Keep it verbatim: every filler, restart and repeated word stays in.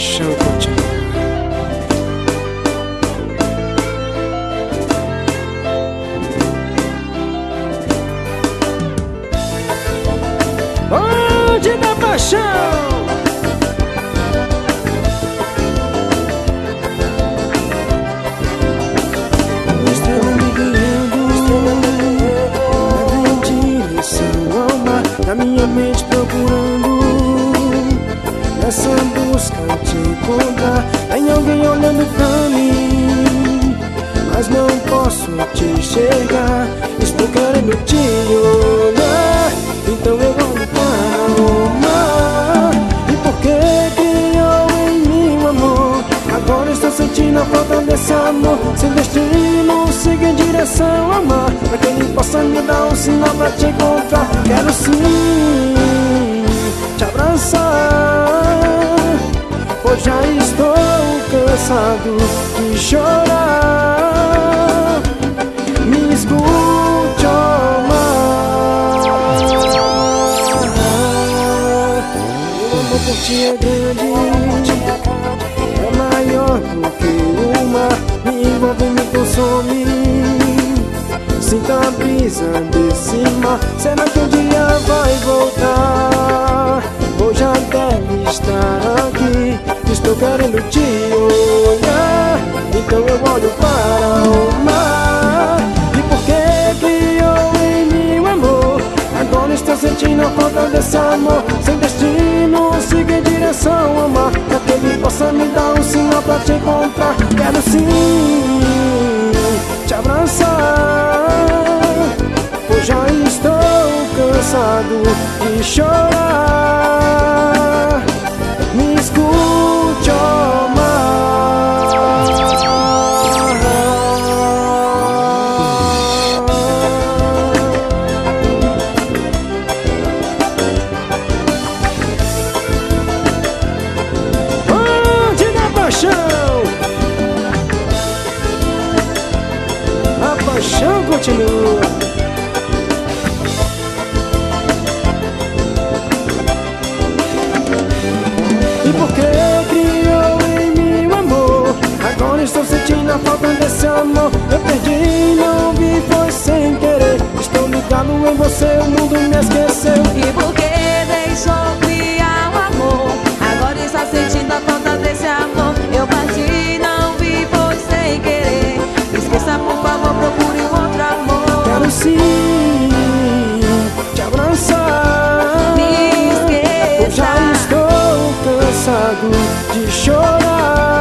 paixão continua. Onde da paixão? Estrela me guiando, estrela me guiando em direção ao mar, na minha mente procurando nessa busca te encontrar. Tem alguém olhando pra mim, mas não posso te enxergar. Estou querendo te olhar, então eu olho para o mar. E por que criou em mim o amor? Agora estou sentindo a falta desse amor. Sem destino, siga em direção ao mar, pra que ele possa me dar um sinal pra te encontrar. Quero sim te abraçar, pois já estou cansado de chorar. Me escute, oh mar, meu amor por ti é grande, é maior do que o mar. Me envolve, me consome, sinta a brisa desse mar. Será que um dia vai voltar? Ou já deve estar aqui? Estou querendo te olhar, então eu olho para o mar. E por que criou em mim o amor? Agora estou sentindo a falta desse amor. Sem destino, siga em direção ao mar, pra que ele possa me dar um sinal pra te encontrar. Quero sim te abraçar, pois já estou cansado de chorar. Me escute, oh mar, onde da paixão? A paixão continua. Estou sentindo a falta desse amor. Eu perdi, não vi, foi sem querer. Estou ligado em você, o mundo me esqueceu. E por que deixou criar o amor? Agora está sentindo a falta desse amor. Eu parti, não vi, foi sem querer. Esqueça, por favor, procure um outro amor. Quero sim te abraçar, me esqueça. eu já estou cansado de chorar.